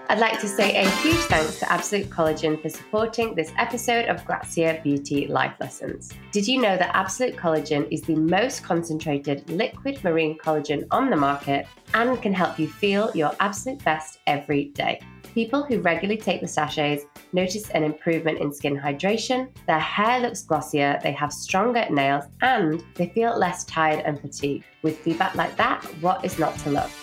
I'd like to say a huge thanks to Absolute Collagen for supporting this episode of Grazia Beauty Life Lessons. Did you know that Absolute Collagen is the most concentrated liquid marine collagen on the market and can help you feel your absolute best every day? People who regularly take the sachets notice an improvement in skin hydration, their hair looks glossier, they have stronger nails, and they feel less tired and fatigued. With feedback like that, what is not to love?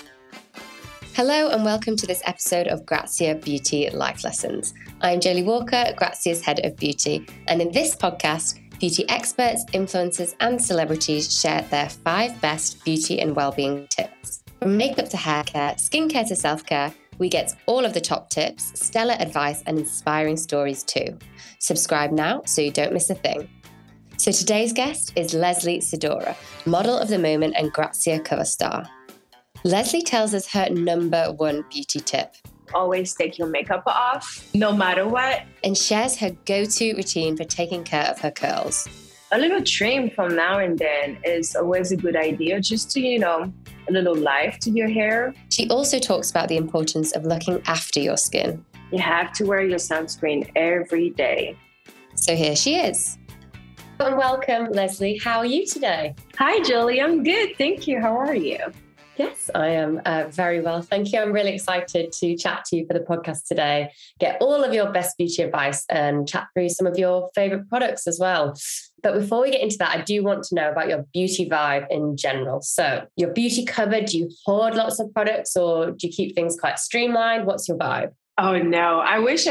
Hello and welcome to this episode of Grazia Beauty Life Lessons. I'm Jolie Walker, Grazia's Head of Beauty, and in this podcast, beauty experts, influencers and celebrities share their 5 best beauty and wellbeing tips. From makeup to hair care, skincare to self-care, we get all of the top tips, stellar advice and inspiring stories too. Subscribe now so you don't miss a thing. So today's guest is Leslie Sidora, model of the moment and Grazia cover star. Leslie tells us her number 1 beauty tip. Always take your makeup off, no matter what. And shares her go-to routine for taking care of her curls. A little trim from now and then is always a good idea, just to, a little life to your hair. She also talks about the importance of looking after your skin. You have to wear your sunscreen every day. So here she is. And welcome, Leslie. How are you today? Hi, Jolie. I'm good. Thank you. How are you? Yes, I am very well. Thank you. I'm really excited to chat to you for the podcast today, get all of your best beauty advice and chat through some of your favorite products as well. But before we get into that, I do want to know about your beauty vibe in general. So your beauty cupboard, do you hoard lots of products or do you keep things quite streamlined? What's your vibe? Oh, no. I wish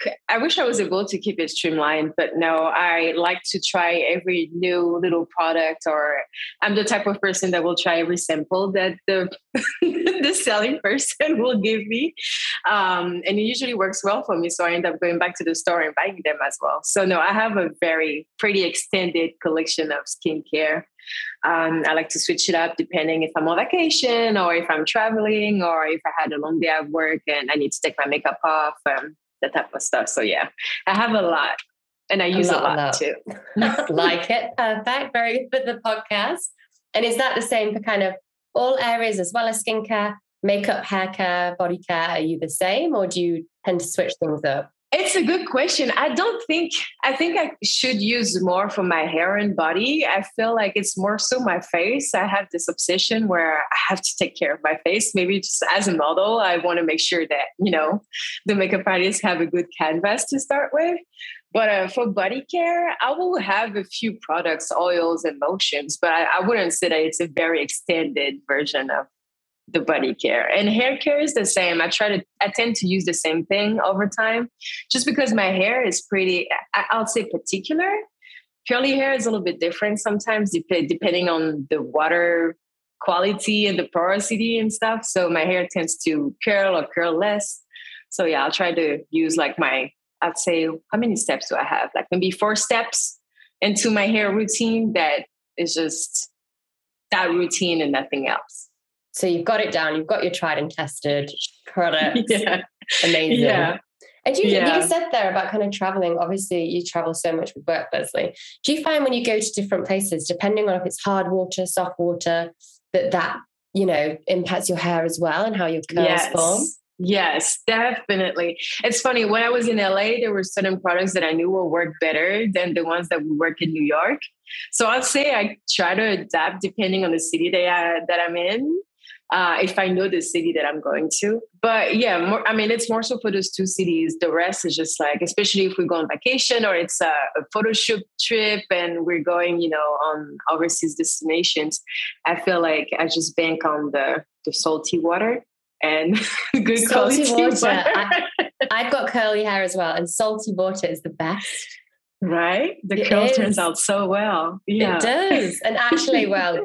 I was able to keep it streamlined, but no, I like to try every new little product, or I'm the type of person that will try every sample that the the selling person will give me. And it usually works well for me. So I end up going back to the store and buying them as well. So no, I have a very pretty extended collection of skincare. I like to switch it up depending if I'm on vacation or if I'm traveling or if I had a long day at work and I need to take my makeup off, that type of stuff. So yeah, I have a lot and I use a lot too. Like it. Perfect. Very good for the podcast. And is that the same for kind of all areas as well as skincare, makeup, hair care, body care? Are you the same or do you tend to switch things up? It's a good question. I think I should use more for my hair and body. I feel like it's more so my face. I have this obsession where I have to take care of my face. Maybe just as a model, I want to make sure that, the makeup artists have a good canvas to start with. But for body care, I will have a few products, oils and lotions, but I wouldn't say that it's a very extended version of the body care. And hair care is the same. I tend to use the same thing over time, just because my hair is pretty, I'll say particular. Curly hair is a little bit different sometimes, depending on the water quality and the porosity and stuff. So my hair tends to curl or curl less. So yeah, I'll try to use I'd say, how many steps do I have? Like maybe 4 steps into my hair routine that is just that routine and nothing else. So you've got it down. You've got your tried and tested products. Yeah. Amazing. Yeah. And you said there about kind of traveling. Obviously, you travel so much with work, Leslie. Do you find when you go to different places, depending on if it's hard water, soft water, that impacts your hair as well and how your curls form? Yes, definitely. It's funny. When I was in LA, there were certain products that I knew will work better than the ones that would work in New York. So I'd say I try to adapt depending on the city that I'm in. If I know the city that I'm going to. But yeah, it's more so for those 2 cities. The rest is just especially if we go on vacation or it's a photo shoot trip and we're going, on overseas destinations, I feel like I just bank on the salty water and good salty quality water. I've got curly hair as well, and salty water is the best. Right? The curl turns out so well. Yeah. It does. And actually,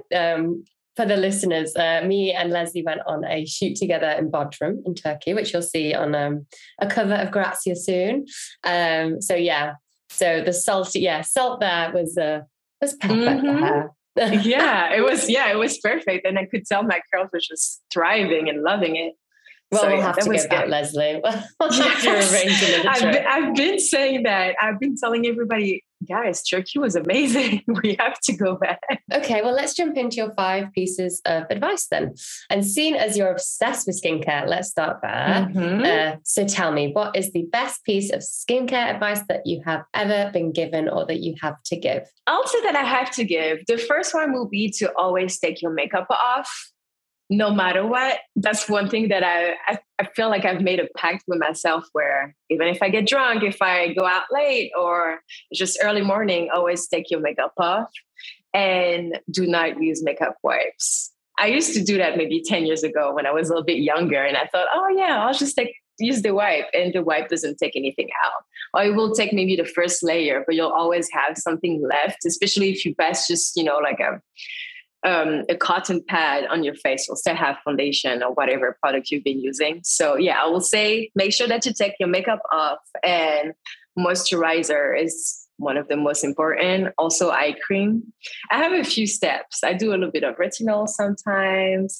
for the listeners, me and Leslie went on a shoot together in Bodrum in Turkey, which you'll see on a cover of Grazia soon. So the salt there was perfect for her. It was perfect. And I could tell my curls were just thriving and loving it. Well, So we'll yeah, have that to was go back, good. Leslie. We'll have to Yes. arrange another trip. I've been saying that. I've been telling everybody, guys, Turkey was amazing. We have to go back. Okay, well, let's jump into your 5 pieces of advice then. And seeing as you're obsessed with skincare, let's start there. Mm-hmm. So tell me, what is the best piece of skincare advice that you have ever been given or that you have to give? I'll say that I have to give. The first one will be to always take your makeup off, no matter what. That's one thing that I feel like I've made a pact with myself where even if I get drunk, if I go out late or just early morning, always take your makeup off and do not use makeup wipes. I used to do that maybe 10 years ago when I was a little bit younger. And I thought, oh yeah, I'll just use the wipe, and the wipe doesn't take anything out. Or it will take maybe the first layer, but you'll always have something left, especially if you pass just, like a cotton pad on your face. You'll still have foundation or whatever product you've been using. So yeah, I will say make sure that you take your makeup off, and moisturizer is one of the most important. Also eye cream. I have a few steps. I do a little bit of retinol sometimes.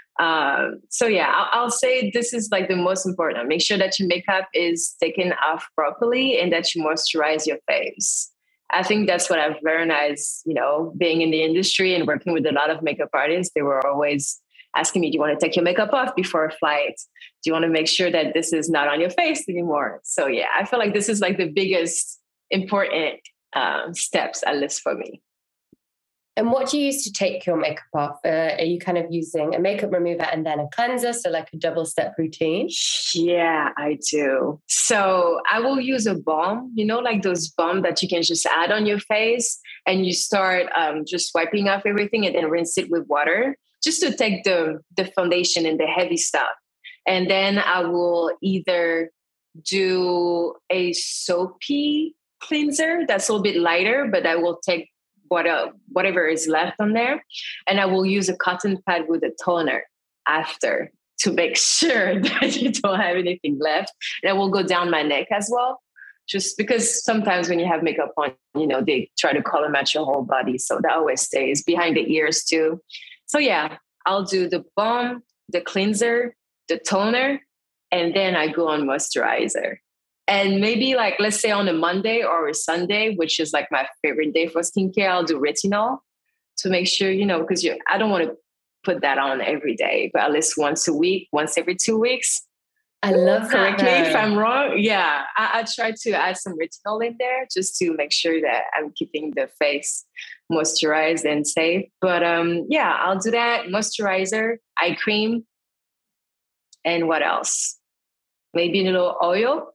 So yeah, I'll say this is like the most important. Make sure that your makeup is taken off properly and that you moisturize your face. I think that's what I've learned as, being in the industry and working with a lot of makeup artists. They were always asking me, do you want to take your makeup off before a flight? Do you want to make sure that this is not on your face anymore? So yeah, I feel like this is like the biggest important steps, at least for me. And what do you use to take your makeup off? Are you kind of using a makeup remover and then a cleanser? So like a double step routine? Yeah, I do. So I will use a balm, like those balm that you can just add on your face, and you start just wiping off everything and then rinse it with water just to take the foundation and the heavy stuff. And then I will either do a soapy cleanser that's a little bit lighter, but I will take whatever is left on there, and I will use a cotton pad with a toner after to make sure that you don't have anything left. And I will go down my neck as well, just because sometimes when you have makeup on, they try to color match your whole body. So that always stays behind the ears too. So yeah, I'll do the balm, the cleanser, the toner, and then I go on moisturizer. And maybe like, let's say on a Monday or a Sunday, which is like my favorite day for skincare, I'll do retinol to make sure, because I don't want to put that on every day, but at least once a week, once every 2 weeks. I love that. Correct me if I'm wrong. Yeah, I try to add some retinol in there just to make sure that I'm keeping the face moisturized and safe. But yeah, I'll do that. Moisturizer, eye cream, and what else? Maybe a little oil.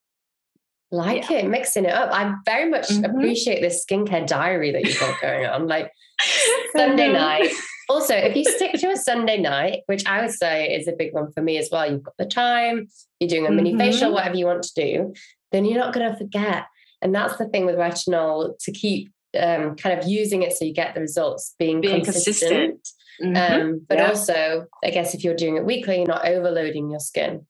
It, mixing it up. I very much appreciate this skincare diary that you've got going on. Like Sunday night. Also, if you stick to a Sunday night, which I would say is a big one for me as well, you've got the time, you're doing a mini facial, whatever you want to do, then you're not going to forget. And that's the thing with retinol, to keep kind of using it so you get the results, being consistent. But also, I guess if you're doing it weekly, you're not overloading your skin.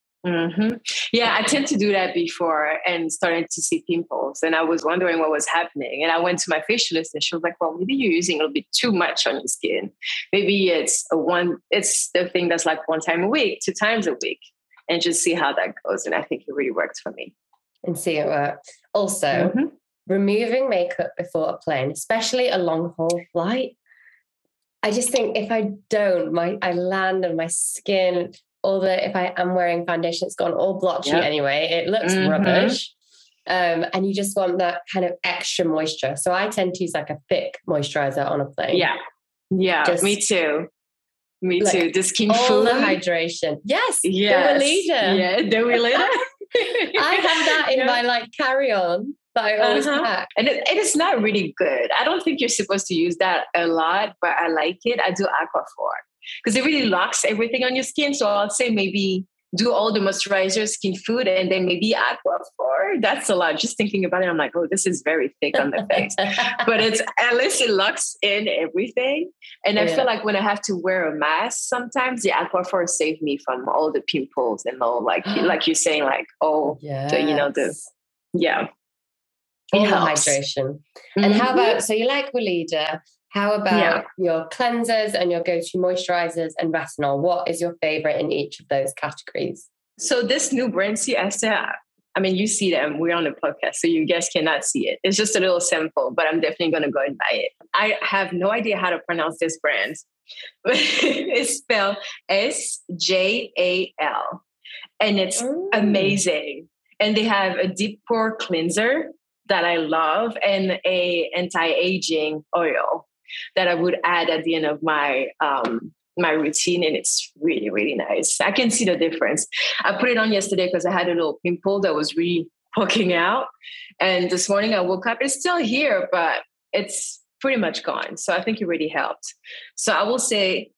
Yeah, I tend to do that before and starting to see pimples. And I was wondering what was happening. And I went to my facialist and she was like, well, maybe you're using a little bit too much on your skin. Maybe it's the thing that's like 1 time a week, 2 times a week, and just see how that goes. And I think it really works for me. And see it work. Also, removing makeup before a plane, especially a long haul flight. I just think if I don't, I land and my skin, if I am wearing foundation, it's gone all blotchy anyway. It looks rubbish. And you just want that kind of extra moisture. So I tend to use like a thick moisturizer on a plane. Yeah, me too. Me too. The Skin all Food. The hydration. Yes. The Weleda. Yeah, the Weleda. I have that in my like carry-on that I always pack. And it is not really good. I don't think you're supposed to use that a lot, but I like it. I do Aquaphor because it really locks everything on your skin. So I'll say maybe do all the moisturizer, Skin Food, and then maybe Aquaphor. That's a lot. Just thinking about it, I'm like, oh, this is very thick on the face. But it's at least it locks in everything. And I feel like when I have to wear a mask, sometimes the Aquaphor saved me from all the pimples and all like you're saying, like, all the all the hydration. And how about, so you like Weleda, How about your cleansers and your go-to moisturizers and retinol? What is your favorite in each of those categories? So this new brand, see, I mean, you see them. We're on the podcast, so you guys cannot see it. It's just a little sample, but I'm definitely going to go and buy it. I have no idea how to pronounce this brand. It's spelled SJAL, and it's amazing. And they have a deep pore cleanser that I love and a anti-aging oil that I would add at the end of my my routine, and it's really, really nice. I can see the difference. I put it on yesterday because I had a little pimple that was really poking out. And this morning I woke up, it's still here, but it's pretty much gone. So I think it really helped. So I will say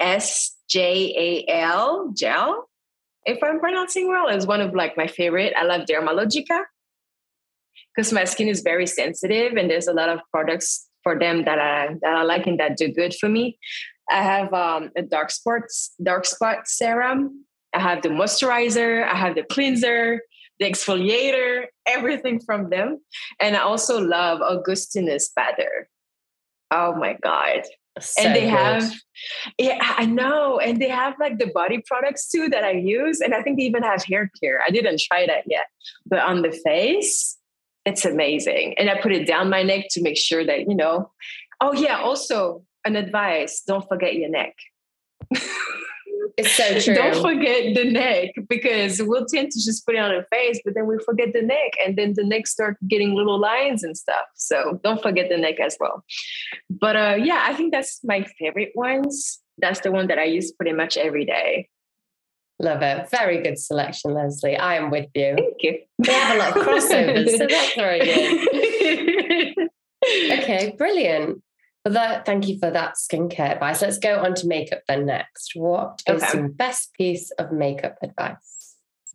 SJAL, gel, if I'm pronouncing well, is one of like my favorite. I love Dermalogica because my skin is very sensitive and there's a lot of products for them that I like and that do good for me. I have a dark spot serum. I have the moisturizer. I have the cleanser, the exfoliator, everything from them. And I also love Augustinus Bader. Oh my God. So and they have, I know. And they have like the body products too that I use. And I think they even have hair care. I didn't try that yet, but on the face, it's amazing. And I put it down my neck to make sure that, oh yeah, also, an advice, don't forget your neck. It's so true. Don't forget the neck because we'll tend to just put it on the face, but then we forget the neck and then the neck starts getting little lines and stuff. So don't forget the neck as well. But I think that's my favorite ones. That's the one that I use pretty much every day. Love it. Very good selection, Leslie. I am with you. Thank you. We have a lot of crossovers, so that's very good. Okay, brilliant. Well, thank you for that skincare advice. Let's go on to makeup then next. What is your best piece of makeup advice?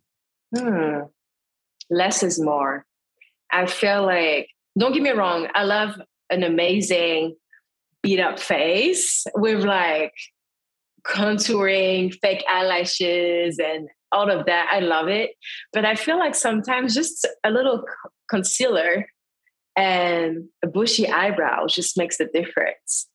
Less is more. I feel like, don't get me wrong, I love an amazing beat up face with like contouring, fake eyelashes and all of that. I love it. But I feel like sometimes just a little concealer and a bushy eyebrow just makes a difference.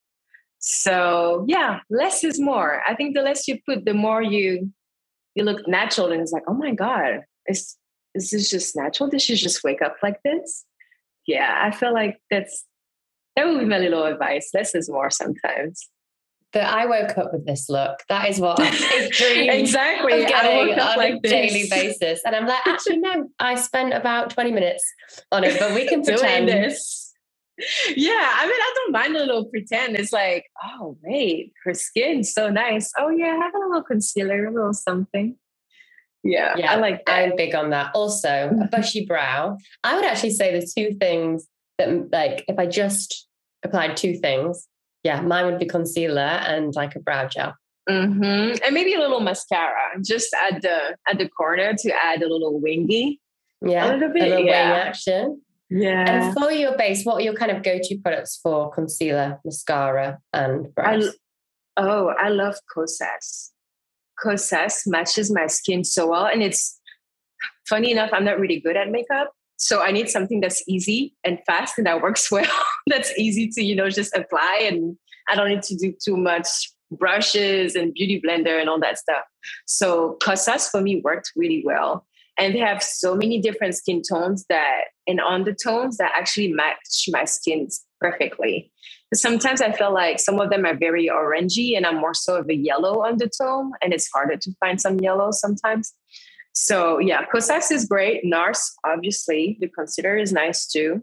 So less is more. I think the less you put, the more you look natural. And it's like, oh my God, is this just natural? Did she just wake up like this? Yeah, I feel like that would be my little advice. Less is more sometimes. But I woke up with this look. That is what I dream exactly. of getting on like a daily basis. And I'm like, actually, no, I spent about 20 minutes on it, but we can pretend. This. Yeah, I mean, I don't mind a little pretend. It's like, oh, wait, her skin's so nice. Oh, yeah, have a little concealer, a little something. Yeah, I like that. I'm big on that. Also, a bushy brow. I would actually say the two things that, like, if I just applied two things, mine would be concealer and like a brow gel. And maybe a little mascara just at the corner to add a little wingy. Yeah, a little bit. Wing action. Yeah. And for your base, what are your kind of go-to products for concealer, mascara, and brows? I love Kosas. Kosas matches my skin so well. And it's funny enough, I'm not really good at makeup. So I need something that's easy and fast and that works well. That's easy to, just apply. And I don't need to do too much brushes and beauty blender and all that stuff. So Kosas for me worked really well. And they have so many different skin tones and undertones that actually match my skin perfectly. Sometimes I feel like some of them are very orangey and I'm more so of a yellow undertone. And it's harder to find some yellow sometimes. So Kosas is great. NARS, obviously, the concealer is nice too.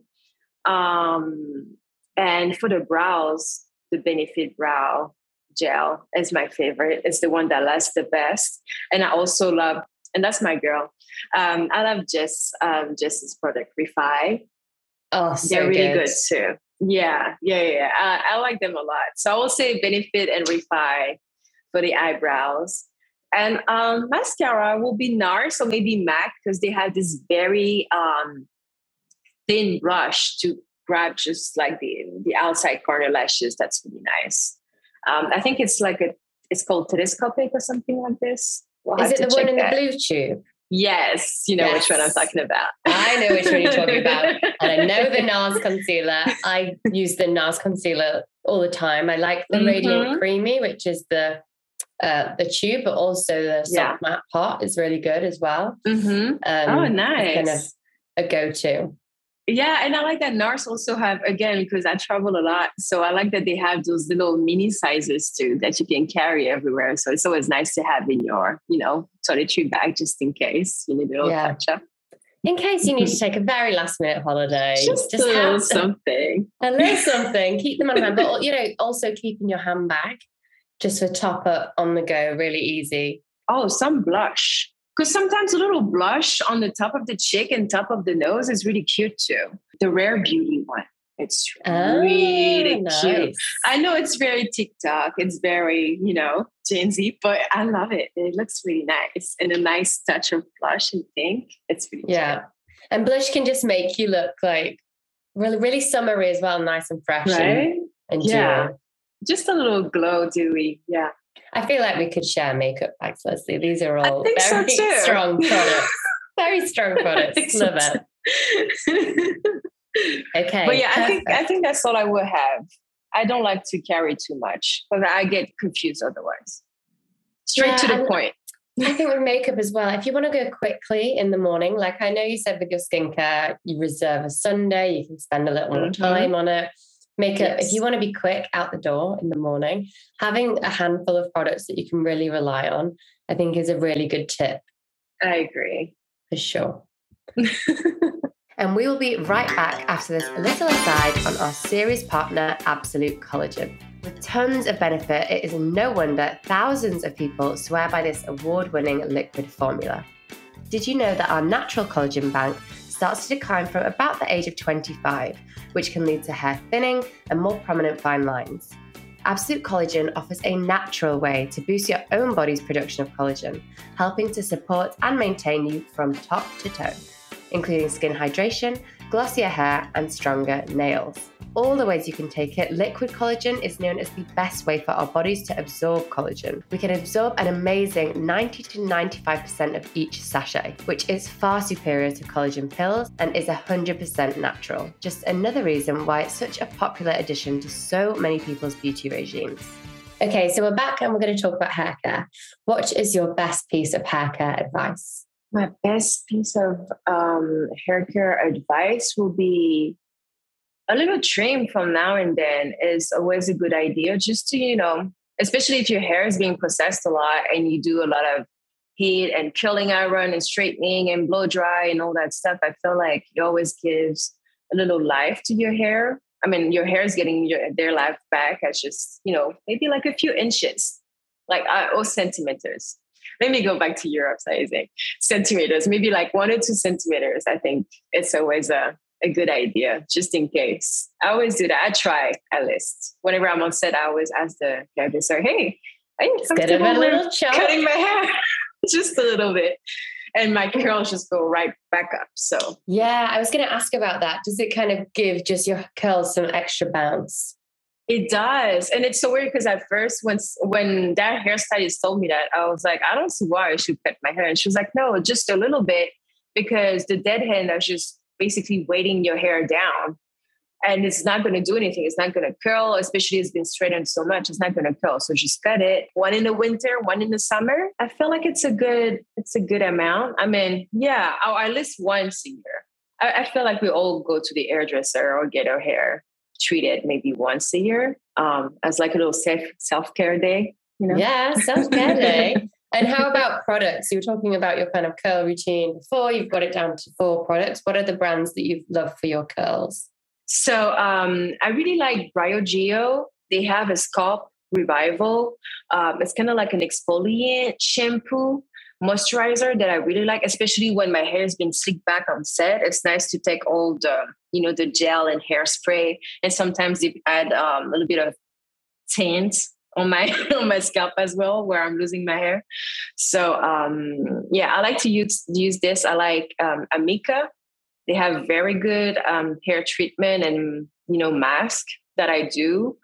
And for the brows, the Benefit Brow Gel is my favorite. It's the one that lasts the best. And I also love, and that's my girl. I love Jess's product, Refi. Oh, so they're really good too. Yeah. I like them a lot. So I will say Benefit and Refi for the eyebrows. And mascara will be NARS or maybe MAC because they have this very thin brush to grab just like the outside corner lashes. That's really nice. I think it's it's called telescopic or something like this. Is it the one in the blue tube? Yes, you know which one I'm talking about. I know which one you're talking about. And I know the NARS concealer. I use the NARS concealer all the time. I like the Radiant Creamy, which is the tube, but also the soft matte pot is really good as well. Oh, nice. Kind of a go-to. Yeah, and I like that NARS also have, again, because I travel a lot, so I like that they have those little mini sizes too that you can carry everywhere. So it's always nice to have in your, toiletry bag just in case you need a little touch up. In case you need to take a very last minute holiday. Just a little something. A little something. Keep them on hand. But, also keep in your handbag just for top up on the go, really easy. Oh, some blush. Because sometimes a little blush on the top of the cheek and top of the nose is really cute too. The Rare Beauty one. It's really cute. I know it's very TikTok. It's very, Gen Z, but I love it. It looks really nice. And a nice touch of blush and pink. It's really cute. And blush can just make you look like really, really summery as well. Nice and fresh. Right? And dewy. Just a little glow dewy. Yeah. I feel like we could share makeup bags, Leslie. These are all very strong products. Very strong products. Love it. Okay. But I think that's all I would have. I don't like to carry too much because I get confused otherwise. Straight to the point. I think with makeup as well, if you want to go quickly in the morning, like I know you said with your skincare, you reserve a Sunday, you can spend a little more time on it. Makeup, if you want to be quick out the door in the morning, having a handful of products that you can really rely on, I think is a really good tip. I agree. For sure. And we will be right back after this little aside on our series partner, Absolute Collagen. With tons of benefit, it is no wonder thousands of people swear by this award-winning liquid formula. Did you know that our natural collagen bank starts to decline from about the age of 25, which can lead to hair thinning and more prominent fine lines? Absolute Collagen offers a natural way to boost your own body's production of collagen, helping to support and maintain you from top to toe, including skin hydration, glossier hair, and stronger nails. All the ways you can take it, liquid collagen is known as the best way for our bodies to absorb collagen. We can absorb an amazing 90 to 95% of each sachet, which is far superior to collagen pills and is 100% natural. Just another reason why it's such a popular addition to so many people's beauty regimes. Okay, so we're back and we're going to talk about hair care. What is your best piece of hair care advice? My best piece of hair care advice will be a little trim from now and then is always a good idea, just to, especially if your hair is being processed a lot and you do a lot of heat and curling iron and straightening and blow dry and all that stuff. I feel like it always gives a little life to your hair. I mean, your hair is getting their life back as just, maybe like a few inches, or centimeters. Let me go back to Europe, sizing. Centimeters, maybe like 1 or 2 centimeters. I think it's always a good idea, just in case. I always do that. I try at least. Whenever I'm on set, I always ask the hairdresser, hey, are you comfortable with cutting my hair? Just a little bit. And my curls just go right back up. So yeah, I was going to ask about that. Does it kind of give just your curls some extra bounce? It does. And it's so weird because at first when that hairstylist told me that, I was like, I don't see why I should cut my hair. And she was like, no, just a little bit, because the dead hand is just basically weighting your hair down. And it's not going to do anything. It's not going to curl, especially it's been straightened so much. It's not going to curl. So just cut it. 1 in the winter, 1 in the summer. I feel like it's a good amount. I mean, yeah, at least once a year. I feel like we all go to the hairdresser or get our hair treated maybe once a year as like a little self-care day. Yeah, self-care day. And how about products? You were talking about your kind of curl routine before. You've got it down to 4 products. What are the brands that you love for your curls? So I really like BioGeo. They have a scalp revival. It's kind of like an exfoliant shampoo moisturizer that I really like, especially when my hair has been slicked back on set. It's nice to take all the gel and hairspray, and sometimes they add a little bit of tint on my scalp as well, where I'm losing my hair. So I like to use this. I like Amika. They have very good hair treatment and mask that I do.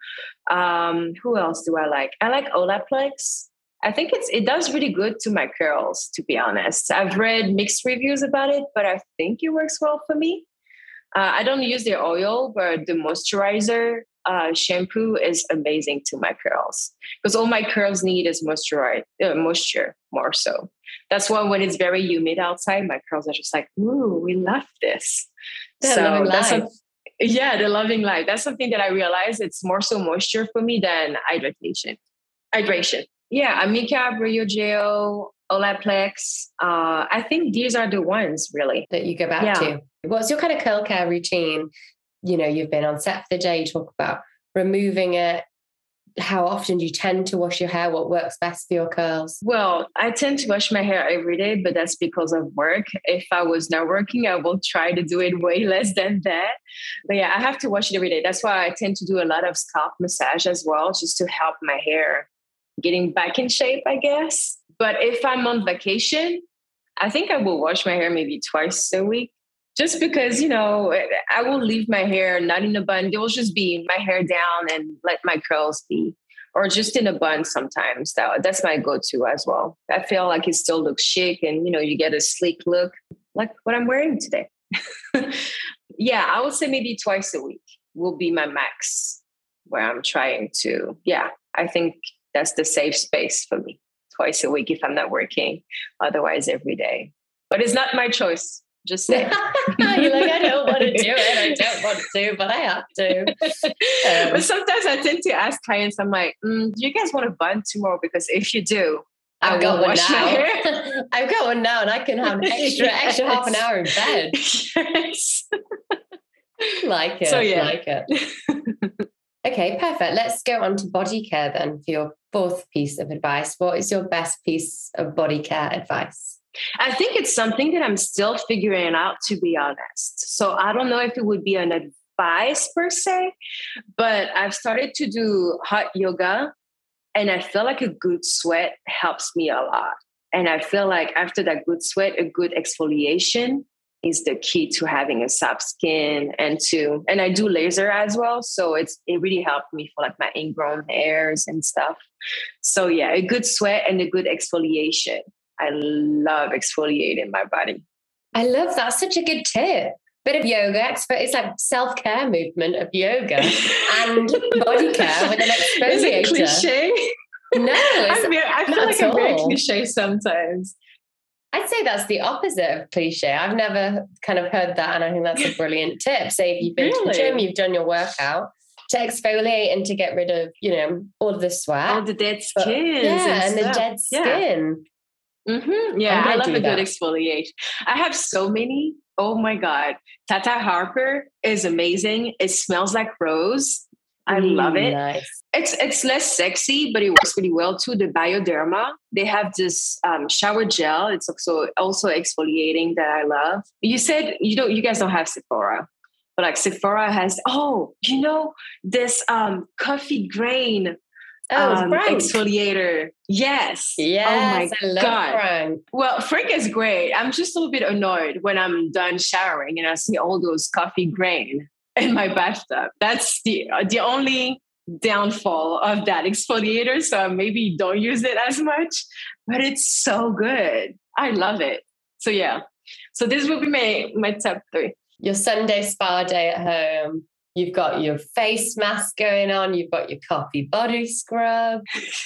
Who else do I like? I like Olaplex. I think it does really good to my curls, to be honest. I've read mixed reviews about it, but I think it works well for me. I don't use their oil, but the moisturizer shampoo is amazing to my curls because all my curls need is moisture more so. That's why when it's very humid outside, my curls are just like, ooh, we love this. They're loving life. Yeah, they're loving life. That's something that I realized. It's more so moisture for me than hydration. Yeah, Amika, Brio Gel, Olaplex. I think these are the ones really that you go back to. What's your kind of curl care routine? You know, you've been on set for the day, you talk about removing it. How often do you tend to wash your hair? What works best for your curls? Well, I tend to wash my hair every day, but that's because of work. If I was not working, I will try to do it way less than that. But yeah, I have to wash it every day. That's why I tend to do a lot of scalp massage as well, just to help my hair getting back in shape, I guess. But if I'm on vacation, I think I will wash my hair maybe twice a week. Just because, you know, I will leave my hair not in a bun. They will just be my hair down and let my curls be. Or just in a bun sometimes. That's my go-to as well. I feel like it still looks chic and, you know, you get a sleek look like what I'm wearing today. Yeah, I would say maybe twice a week will be my max where I'm trying to. Yeah, I think that's the safe space for me. Twice a week if I'm not working. Otherwise, every day. But it's not my choice. Just say. You're like, I don't want to do it. I don't want to, but I have to. But sometimes I tend to ask clients, I'm like, do you guys want a bun tomorrow? Because if you do, I've got one wash my now. hair. I've got one now and I can have an extra half an hour in bed. Yes. Like it. So, yeah. Like it. Okay, perfect. Let's go on to body care then for your fourth piece of advice. What is your best piece of body care advice? I think it's something that I'm still figuring out, to be honest. So I don't know if it would be an advice per se, but I've started to do hot yoga and I feel like a good sweat helps me a lot. And I feel like after that good sweat, a good exfoliation is the key to having a soft skin and I do laser as well. So it really helped me for like my ingrown hairs and stuff. So yeah, a good sweat and a good exfoliation. I love exfoliating my body. I love that. Such a good tip. Bit of yoga, it's like self-care movement of yoga and body care with an exfoliator. Is it cliche? No, I feel like I'm very cliche sometimes. I'd say that's the opposite of cliche. I've never kind of heard that, and I think that's a brilliant tip. Say if you've been to the gym, you've done your workout, to exfoliate and to get rid of, you know, all of the sweat. All the dead skin. And the dead skin. Mm-hmm. Yeah, I love a good exfoliation. I have so many. Oh my God. Tata Harper is amazing. It smells like rose. I love it. Nice. It's less sexy, but it works really well too. The Bioderma, they have this shower gel. It's also exfoliating that I love. You said you guys don't have Sephora, but like Sephora has, this coffee grain exfoliator. Yes. Yes. Oh my God. Frank. Well, Frank is great. I'm just a little bit annoyed when I'm done showering and I see all those coffee grain in my bathtub. That's the only downfall of that exfoliator. So maybe don't use it as much, but it's so good. I love it. So yeah. So this will be my top 3. Your Sunday spa day at home. You've got your face mask going on. You've got your coffee body scrub.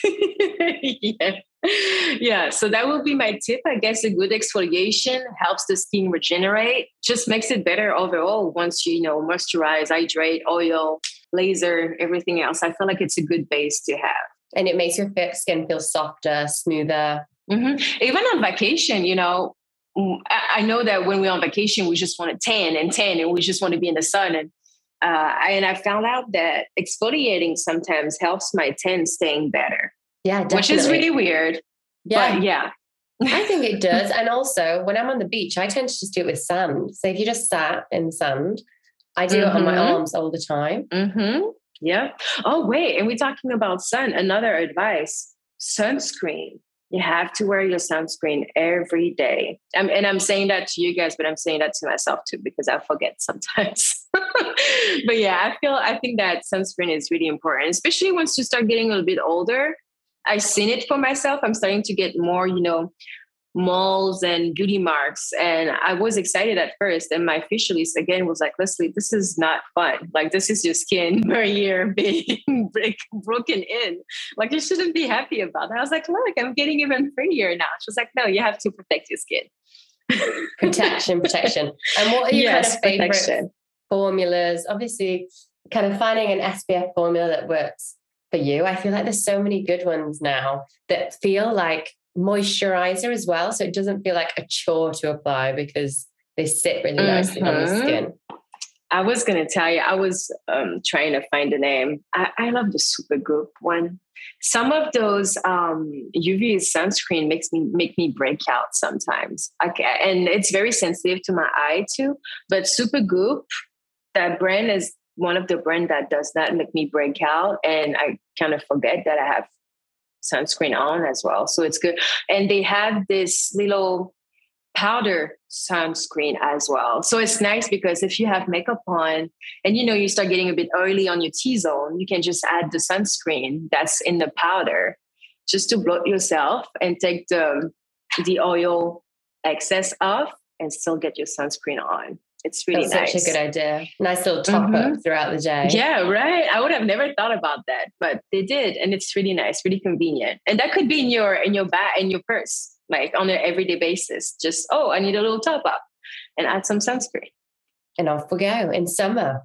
Yeah. So that will be my tip. I guess a good exfoliation helps the skin regenerate, just makes it better overall once you moisturize, hydrate, oil, laser, everything else. I feel like it's a good base to have. And it makes your skin feel softer, smoother. Mm-hmm. Even on vacation, I know that when we're on vacation, we just want to tan and we just want to be in the sun. And I found out that exfoliating sometimes helps my tan staying better. Yeah, definitely. Which is really weird. Yeah. But yeah. I think it does. And also when I'm on the beach, I tend to just do it with sand. So if you just sat in sand, I do it on my arms all the time. Mm-hmm. Yeah. Oh, wait. And we're talking about sun. Another advice, sunscreen. You have to wear your sunscreen every day. And I'm saying that to you guys, but I'm saying that to myself too, because I forget sometimes. But yeah, I think that sunscreen is really important, especially once you start getting a little bit older. I've seen it for myself. I'm starting to get more, malls and beauty marks. And I was excited at first. And my facialist again was like, Leslie, this is not fun. Like, this is your skin per year being broken in. Like, you shouldn't be happy about that. I was like, look, I'm getting even prettier now. She was like, no, you have to protect your skin. Protection. And what are your kind of favorite protection formulas? Obviously, kind of finding an SPF formula that works for you. I feel like there's so many good ones now that feel like moisturizer as well. So it doesn't feel like a chore to apply because they sit really nicely on the skin. I was going to tell you, I was trying to find a name. I love the Supergoop one. Some of those UV sunscreen make me break out sometimes. And it's very sensitive to my eye too. But Supergoop, that brand is one of the brands that does not make me break out. And I kind of forget that I have sunscreen on as well. So it's good. And they have this little powder sunscreen as well. So it's nice because if you have makeup on and you start getting a bit oily on your T-zone, you can just add the sunscreen that's in the powder just to bloat yourself and take the oil excess off and still get your sunscreen on. It's really nice. Such a good idea. Nice little top up throughout the day. Yeah, right. I would have never thought about that, but they did. And it's really nice, really convenient. And that could be in your bag, in your purse, like on an everyday basis. Just, I need a little top up and add some sunscreen. And off we go in summer.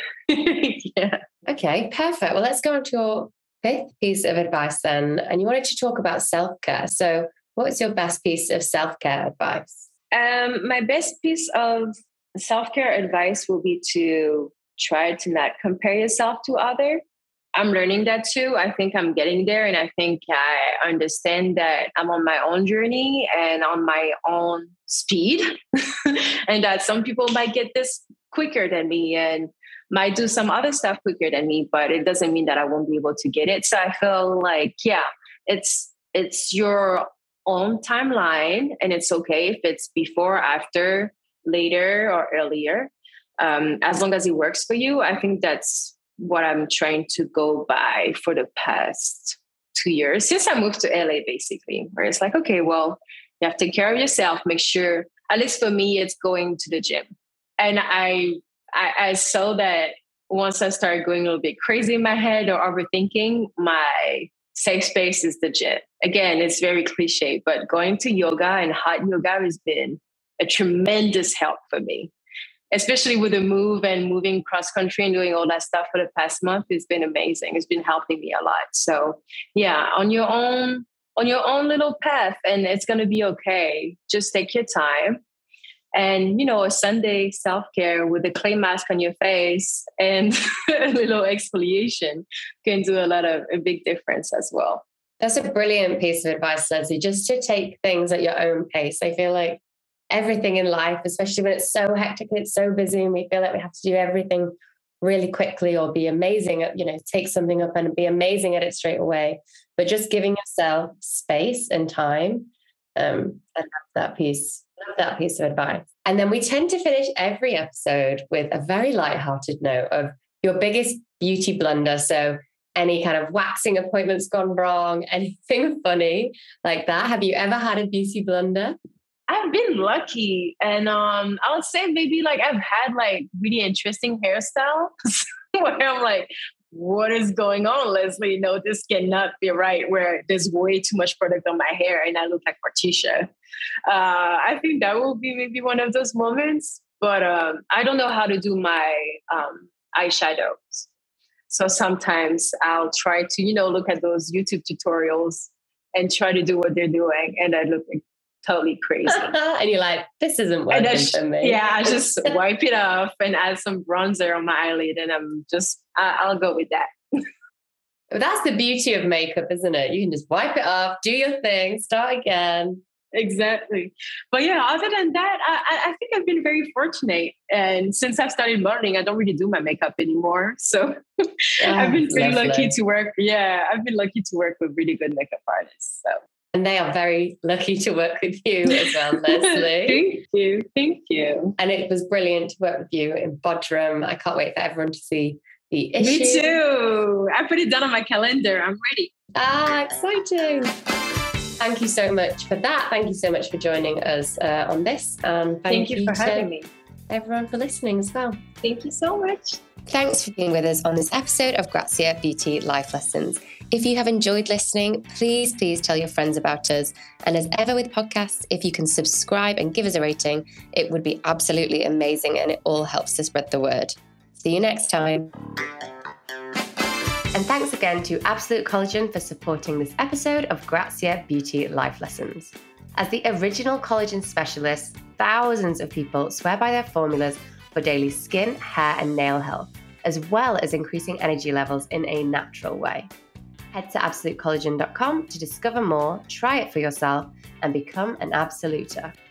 Yeah. Okay, perfect. Well, let's go on to your fifth piece of advice then. And you wanted to talk about self-care. So what's your best piece of self-care advice? My best piece of self-care advice will be to try to not compare yourself to others. I'm learning that too. I think I'm getting there. And I think I understand that I'm on my own journey and on my own speed. And that some people might get this quicker than me and might do some other stuff quicker than me, but it doesn't mean that I won't be able to get it. So I feel like, it's your own timeline and it's okay if it's before, after, later, or earlier. As long as it works for you, I think that's what I'm trying to go by for the past 2 years since I moved to LA, basically, where it's like, okay, well, you have to take care of yourself, make sure, at least for me, it's going to the gym. And I saw that once I started going a little bit crazy in my head or overthinking, my safe space is the gym. Again, it's very cliche, but going to yoga and hot yoga has been a tremendous help for me, especially with the move and moving cross country and doing all that stuff for the past month. It's been amazing. It's been helping me a lot. So yeah, on your own little path, and it's going to be okay. Just take your time. And, a Sunday self-care with a clay mask on your face and a little exfoliation can do a big difference as well. That's a brilliant piece of advice, Leslie, just to take things at your own pace. I feel like everything in life, especially when it's so hectic and it's so busy and we feel like we have to do everything really quickly or be amazing at, take something up and be amazing at it straight away. But just giving yourself space and time. I love that piece. That piece of advice. And then we tend to finish every episode with a very lighthearted note of your biggest beauty blunder. So any kind of waxing appointments gone wrong, anything funny like that. Have you ever had a beauty blunder? I've been lucky. And I would say maybe like I've had like really interesting hairstyles where I'm like, what is going on, Leslie? No, this cannot be right, where there's way too much product on my hair and I look like Morticia. I think that will be maybe one of those moments, but I don't know how to do my eyeshadows. So sometimes I'll try to, look at those YouTube tutorials and try to do what they're doing. And I look like totally crazy. And you're like, this isn't working for me. Yeah, I just wipe it off and add some bronzer on my eyelid. And I'll go with that. That's the beauty of makeup, isn't it? You can just wipe it off, do your thing, start again. Exactly. But yeah, other than that, I think I've been very fortunate. And since I've started modeling, I don't really do my makeup anymore. So I've been pretty lucky to work. Yeah, I've been lucky to work with really good makeup artists. So. And they are very lucky to work with you as well, Leslie. Thank you. And it was brilliant to work with you in Bodrum. I can't wait for everyone to see the issue. Me too. I put it down on my calendar. I'm ready. Exciting. Thank you so much for that. Thank you so much for joining us on this. Thank you for having me. Everyone for listening as well. Thank you so much. Thanks for being with us on this episode of Grazia Beauty Life Lessons. If you have enjoyed listening, please tell your friends about us. And as ever with podcasts, if you can subscribe and give us a rating, it would be absolutely amazing and it all helps to spread the word. See you next time. And thanks again to Absolute Collagen for supporting this episode of Grazia Beauty Life Lessons. As the original collagen specialist, thousands of people swear by their formulas for daily skin, hair, and nail health, as well as increasing energy levels in a natural way. Head to absolutecollagen.com to discover more, try it for yourself, and become an absoluter.